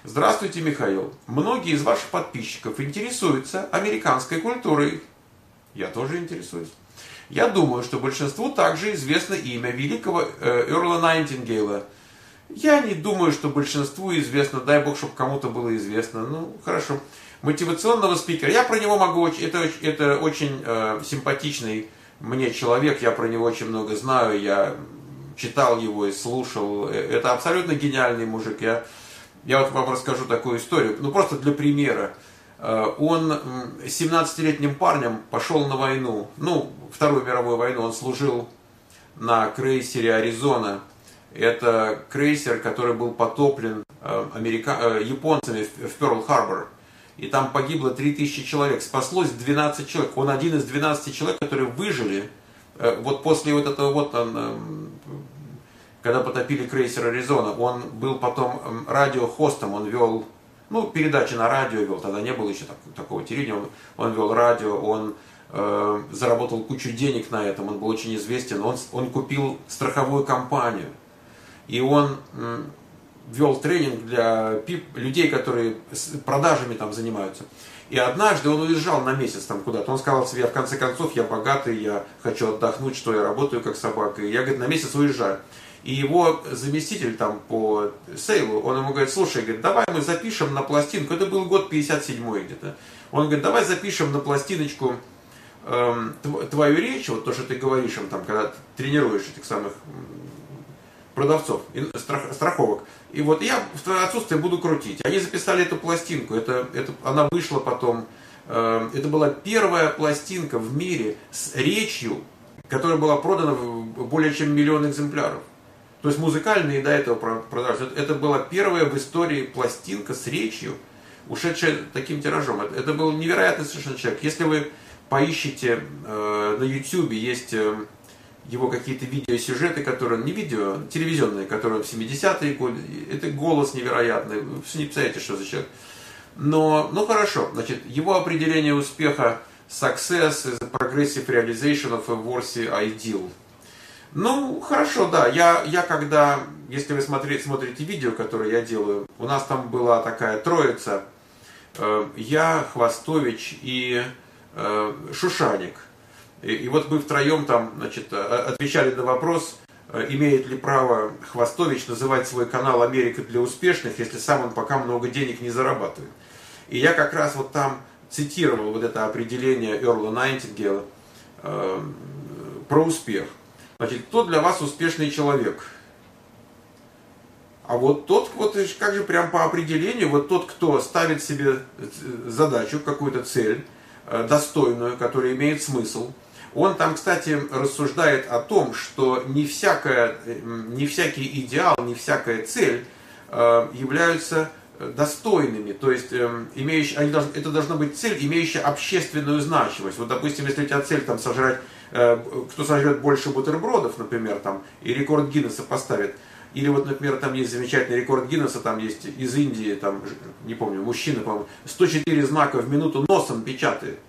Здравствуйте, Михаил. Многие из ваших подписчиков интересуются американской культурой. Я тоже интересуюсь. Я думаю, что большинству также известно имя великого Эрла Найтингейла. Я не думаю, что большинству известно, дай бог, чтобы кому-то было известно. Ну, хорошо. Мотивационного спикера. Я про него могу, это очень симпатичный мне человек, я про него очень много знаю, я читал его и слушал. Это абсолютно гениальный мужик. Я вот вам расскажу такую историю, ну просто для примера. Он 17-летним парнем пошел на войну, ну, Вторую мировую войну, он служил на крейсере «Аризона». Это крейсер, который был потоплен японцами в Перл-Харбор. И там погибло 3000 человек, спаслось 12 человек. Он один из 12 человек, которые выжили. Вот после вот этого вот, когда потопили крейсер «Аризона», он был потом радиохостом, он вел, ну, передачи на радио вел, тогда не было еще такого телевидения, он вел радио, он заработал кучу денег на этом, он был очень известен, он купил страховую компанию, и он вел тренинг для людей, которые продажами там занимаются. И однажды он уезжал на месяц там куда-то. Он сказал себе, в конце концов, я богатый, я хочу отдохнуть, что я работаю как собака. И я, говорит, на месяц уезжаю. И его заместитель там по сейлу, он ему говорит, слушай, говорит, давай мы запишем на пластинку, это был год 57-й где-то. Он говорит, давай запишем на пластиночку твою речь, вот то, что ты говоришь им там, когда тренируешь этих самых продавцов, страховок. И вот я в твое отсутствие буду крутить. Они записали эту пластинку, она вышла потом. Это была первая пластинка в мире с речью, которая была продана в более чем 1 миллион экземпляров. То есть музыкальные до этого продажи. Это была первая в истории пластинка с речью, ушедшая таким тиражом. Это был невероятный совершенно человек. Если вы поищите на YouTube, есть его какие-то видеосюжеты, которые, не видео, телевизионные, которые в 70-е годы, это голос невероятный, вы не представляете, что за человек. Но, ну хорошо, значит, его определение успеха success is a progressive realization of a worthy ideal. Ну, хорошо, да, я когда, если вы смотрите видео, которое я делаю, у нас там была такая троица, я, Хвостович и Шушаник. И вот мы втроем там, значит, отвечали на вопрос, имеет ли право Хвостович называть свой канал «Америка для успешных», если сам он пока много денег не зарабатывает. И я как раз вот там цитировал вот это определение Эрла Найтингейла про успех. Значит, кто для вас успешный человек? А вот тот, вот как же прям по определению, вот тот, кто ставит себе задачу, какую-то цель, достойную, которая имеет смысл. Он там, кстати, рассуждает о том, что не всякий идеал, не всякая цель являются достойными. То есть это должна быть цель, имеющая общественную значимость. Вот, допустим, если у тебя цель там сожрать, кто сожрет больше бутербродов, например, там, и рекорд Гиннесса поставит. Или вот, например, там есть замечательный рекорд Гиннесса, там есть из Индии, там, не помню, мужчина, по-моему, 104 знака в минуту носом печатает.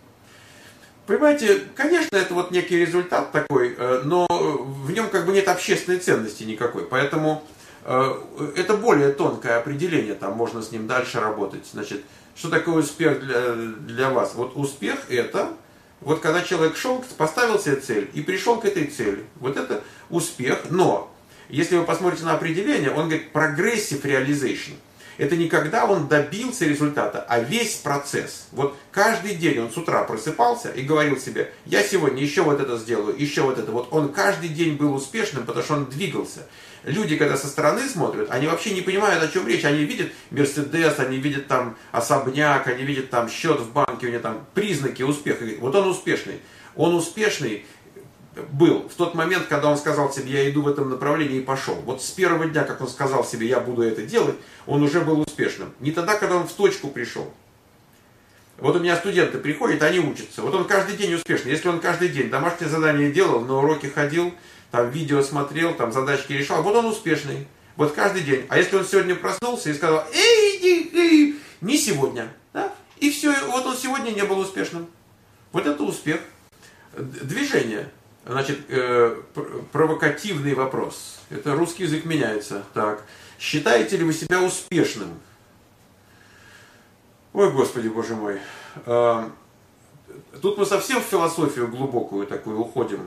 Понимаете, конечно, это вот некий результат такой, но в нем как бы нет общественной ценности никакой. Поэтому это более тонкое определение, там можно с ним дальше работать. Значит, что такое успех для вас? Вот успех это, вот когда человек шел, поставил себе цель и пришел к этой цели. Вот это успех, но если вы посмотрите на определение, он говорит progressive realization. Это не когда он добился результата, а весь процесс. Вот каждый день он с утра просыпался и говорил себе, я сегодня еще вот это сделаю, еще вот это. Вот он каждый день был успешным, потому что он двигался. Люди, когда со стороны смотрят, они вообще не понимают, о чем речь. Они видят Мерседес, они видят там особняк, они видят там счет в банке, у него там признаки успеха. Вот он успешный. Он успешный был в тот момент, когда он сказал себе, я иду в этом направлении и пошел. Вот с первого дня, как он сказал себе, я буду это делать, он уже был успешным. Не тогда, когда он в точку пришел. Вот у меня студенты приходят, они учатся. Вот он каждый день успешный. Если он каждый день домашнее задание делал, на уроки ходил, там видео смотрел, там задачки решал, вот он успешный. Вот каждый день. А если он сегодня проснулся и сказал, не сегодня, да? И все, вот он сегодня не был успешным. Вот это успех. Движение. Значит, провокативный вопрос. Это русский язык меняется. Так. Считаете ли вы себя успешным? Ой, Господи, Боже мой. Тут мы совсем в философию глубокую такую уходим,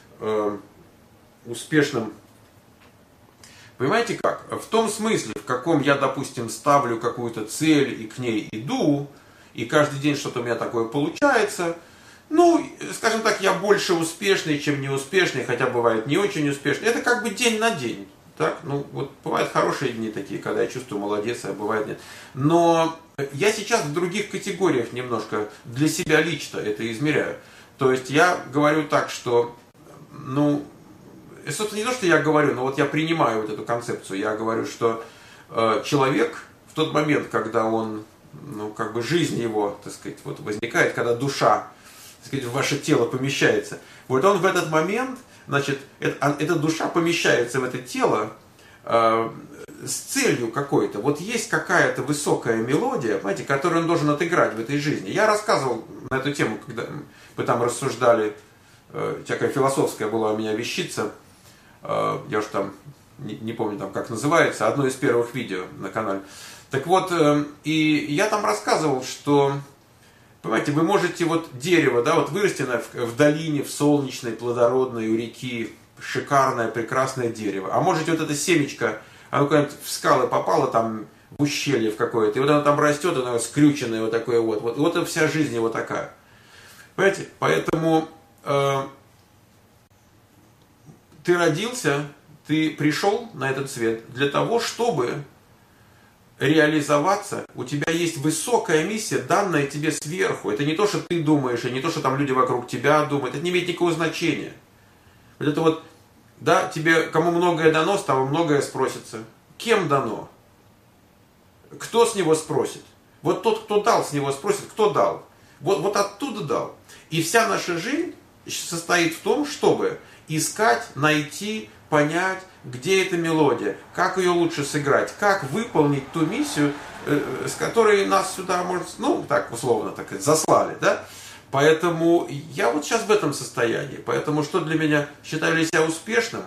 успешным. Понимаете как? В том смысле, в каком я, допустим, ставлю какую-то цель и к ней иду, и каждый день что-то у меня такое получается, ну, скажем так, я больше успешный, чем неуспешный, хотя бывает не очень успешный. Это как бы день на день. Так? Ну, вот бывают хорошие дни такие, когда я чувствую молодец, а бывает нет. Но я сейчас в других категориях немножко для себя лично это измеряю. То есть я говорю так, что, ну, собственно, не то, что я говорю, но вот я принимаю вот эту концепцию. Я говорю, что человек в тот момент, когда он, ну, как бы жизнь его, так сказать, вот возникает, когда душа, так сказать, в ваше тело помещается, вот он в этот момент, значит, эта душа помещается в это тело с целью какой-то. Вот есть какая-то высокая мелодия, понимаете, которую он должен отыграть в этой жизни. Я рассказывал на эту тему, когда мы там рассуждали, всякая философская была у меня вещица, я уж там не помню, там, как называется, одно из первых видео на канале. Так вот, и я там рассказывал, что, понимаете, вы можете вот дерево, да, вот вырасти в долине, в солнечной, плодородной, у реки, шикарное, прекрасное дерево. А можете вот это семечко, оно куда-нибудь в скалы попало, там, в ущелье в какое-то, и вот оно там растет, оно скрюченное вот такое вот. Вот и вся жизнь его такая. Понимаете? Поэтому ты родился, ты пришел на этот свет для того, чтобы реализоваться. У тебя есть высокая миссия, данная тебе сверху. Это не то, что ты думаешь, и не то, что там люди вокруг тебя думают. Это не имеет никакого значения. Вот это вот, да, тебе кому многое дано, с того многое спросится. Кем дано? Кто с него спросит? Вот тот, кто дал, с него спросит, кто дал. Вот оттуда дал. И вся наша жизнь состоит в том, чтобы искать, найти, понять, где эта мелодия, как ее лучше сыграть, как выполнить ту миссию, с которой нас сюда, может, ну, так условно так сказать, заслали, да? Поэтому я вот сейчас в этом состоянии. Поэтому что для меня, считаю ли себя успешным?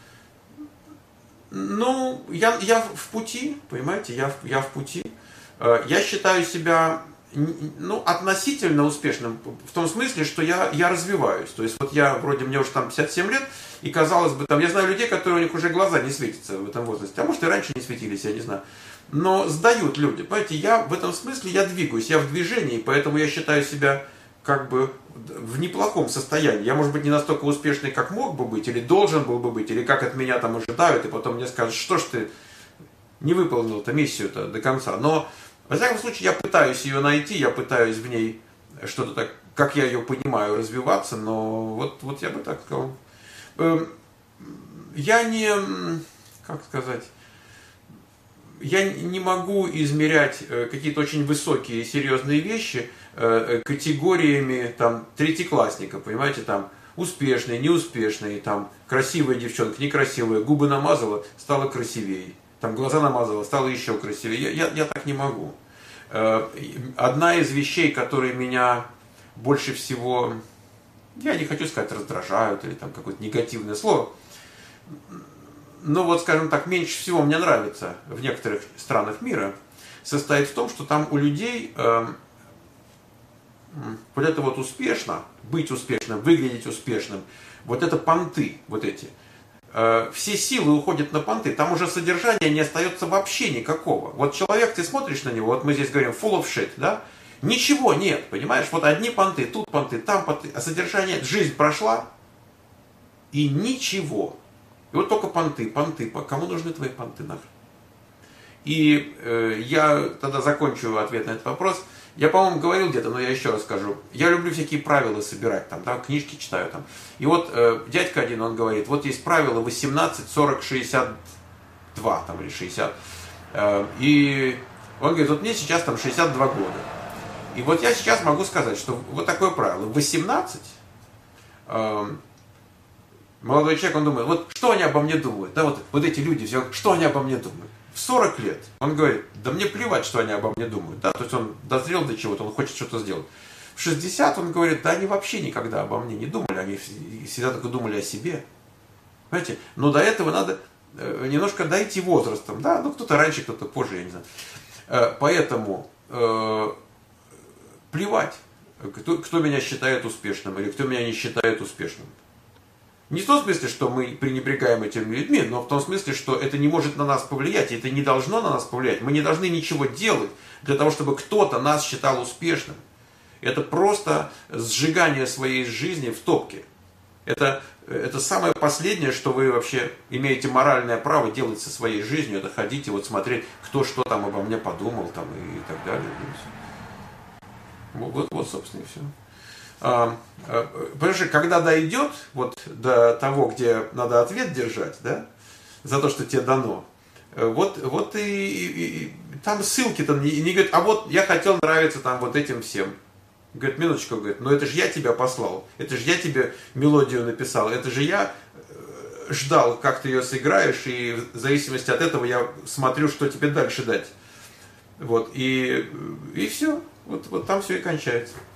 Ну, я в пути, понимаете, я в пути. Я считаю себя, ну, относительно успешным, в том смысле, что я развиваюсь. То есть вот я, вроде мне уже там 57 лет, и казалось бы, там, я знаю людей, которые у них уже глаза не светятся в этом возрасте, а может и раньше не светились, я не знаю. Но сдают люди, понимаете, я в этом смысле, я двигаюсь, я в движении, поэтому я считаю себя как бы в неплохом состоянии. Я, может быть, не настолько успешный, как мог бы быть, или должен был бы быть, или как от меня там ожидают, и потом мне скажут, что ж ты не выполнил-то миссию-то до конца. Но, во всяком случае, я пытаюсь ее найти, я пытаюсь в ней что-то так, как я ее понимаю, развиваться, но вот я бы так сказал. Я не, как сказать, я не могу измерять какие-то очень высокие и серьезные вещи категориями там третьеклассника, понимаете, там успешные, неуспешные, там красивая девчонка, некрасивая, губы намазала, стала красивее, там глаза намазала, стала еще красивее. Я так не могу. Одна из вещей, которые меня больше всего, я не хочу сказать раздражают или там какое-то негативное слово, но вот, скажем так, меньше всего мне нравится в некоторых странах мира, состоит в том, что там у людей вот это вот успешно, быть успешным, выглядеть успешным, вот это понты, вот эти, все силы уходят на понты, там уже содержания не остается вообще никакого. Вот человек, ты смотришь на него, вот мы здесь говорим full of shit, да, ничего нет, понимаешь, вот одни понты, тут понты, там понты, а содержания нет, жизнь прошла, и ничего. И вот только понты, кому нужны твои понты нахрен? И я тогда закончу ответ на этот вопрос. Я, по-моему, говорил где-то, но я еще раз скажу. Я люблю всякие правила собирать, там, да, книжки читаю там. И вот дядька один, он говорит, вот есть правило 18, 40, 62 там, или 60. И он говорит, вот мне сейчас там 62 года. И вот я сейчас могу сказать, что вот такое правило. 18, молодой человек, он думает, вот что они обо мне думают, да, вот эти люди, что они обо мне думают. В 40 лет он говорит, да мне плевать, что они обо мне думают, да, то есть он дозрел до чего-то, он хочет что-то сделать. В 60 он говорит, да они вообще никогда обо мне не думали, они всегда только думали о себе. Понимаете, но до этого надо немножко дойти возрастом, да, ну кто-то раньше, кто-то позже, я не знаю. Поэтому плевать, кто меня считает успешным или кто меня не считает успешным. Не в том смысле, что мы пренебрегаем этими людьми, но в том смысле, что это не может на нас повлиять, и это не должно на нас повлиять. Мы не должны ничего делать для того, чтобы кто-то нас считал успешным. Это просто сжигание своей жизни в топке. Это самое последнее, что вы вообще имеете моральное право делать со своей жизнью, это ходить и вот смотреть, кто что там обо мне подумал там, и так далее. Вот, собственно, и все. Потому что когда дойдет вот до того, где надо ответ держать, да, за то, что тебе дано, вот и там ссылки-то не говорят, а вот я хотел нравиться там вот этим всем. Говорит, минуточку, говорит, но это же я тебя послал, это же я тебе мелодию написал, это же я ждал, как ты ее сыграешь, и в зависимости от этого я смотрю, что тебе дальше дать. Вот, и все, вот там все и кончается.